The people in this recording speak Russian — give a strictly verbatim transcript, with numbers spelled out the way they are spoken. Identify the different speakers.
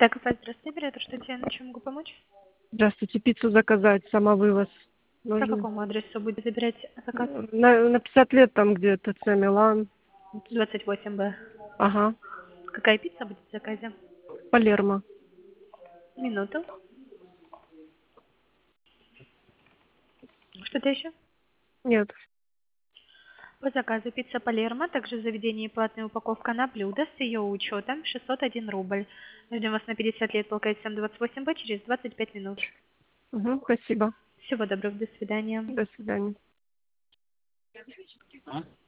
Speaker 1: Так, здравствуйте, оператор, что тебе, чем могу помочь?
Speaker 2: Здравствуйте, пиццу заказать, самовывоз.
Speaker 1: По
Speaker 2: Можно?
Speaker 1: какому адресу будете забирать заказ?
Speaker 2: На, на пятьдесят лет там где-то, Ц Милан.
Speaker 1: двадцать восемь Б.
Speaker 2: Ага,
Speaker 1: Какая пицца будет в заказе?
Speaker 2: Палермо.
Speaker 1: Минуту. Что-то еще?
Speaker 2: Нет.
Speaker 1: По заказу пицца Палермо, также в заведении платная упаковка на блюдо с ее учетом шестьсот один рубль. Ждем вас на пятьдесят лет, полка семь двадцать восемь Б через двадцать пять минут.
Speaker 2: Угу, спасибо.
Speaker 1: Всего доброго, до свидания.
Speaker 2: До свидания.